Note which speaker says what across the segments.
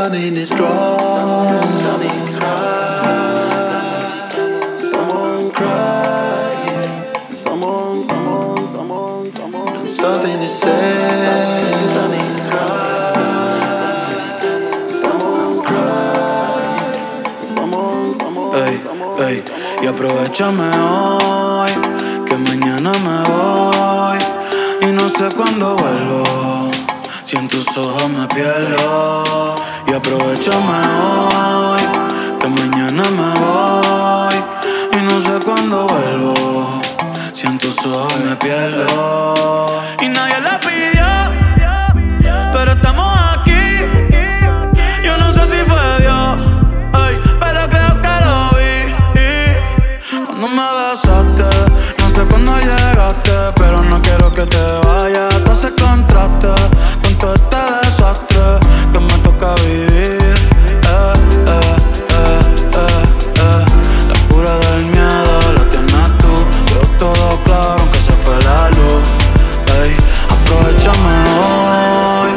Speaker 1: sun in his drawers. Someone crying. Stuff in his head. Someone crying.
Speaker 2: Ey, ey, y aprovechame hoy, que mañana me voy y no sé cuándo vuelvo. Si en tus ojos me pierdo. Y aprovechame hoy, que mañana me voy y no sé cuándo vuelvo. Si en tus ojos me pierdo. Y nadie la pidió, pero estamos aquí. Yo no sé si fue Dios, ay, pero creo que lo vi. Cuando me besaste, no sé cuándo llegaste, pero no quiero que te vayas. Tú haces contraste con todo este desastre que me toca vivir. La cura del miedo la tienes tú. Veo todo claro aunque se fue la luz. Ey, aprovechame hoy.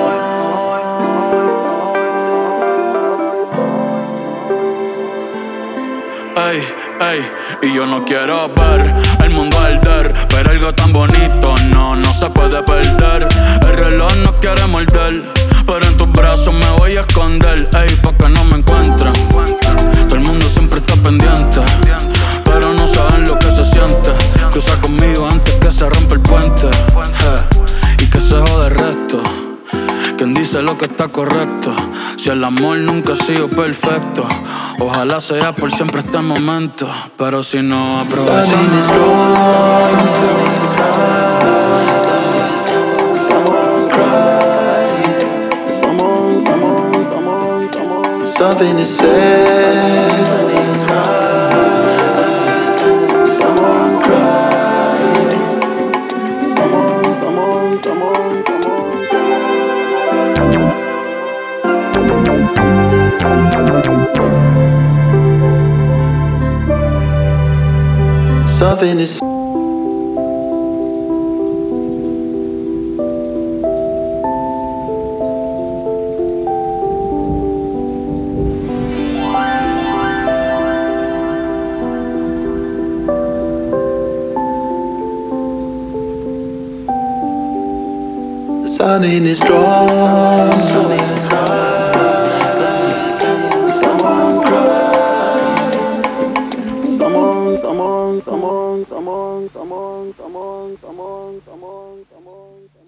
Speaker 2: Ey, ey, y yo no quiero ver el mundo arder, ver algo tan bonito, no se puede perder. El reloj no quiere morder, pero en tus brazos me voy a esconder. Ey, pa' que no me encuentren. Todo el mundo siempre está pendiente, pero no saben lo que se siente. Cruza conmigo antes que se rompa el puente, y que se jode el resto. Quien dice lo que está correcto. Si el amor nunca ha sido perfecto, ojalá sea por siempre este momento. Pero si no, aprovechame.
Speaker 1: Stuff in his head. Someone crying. Stuff in his sun in his drawers. Someone crying.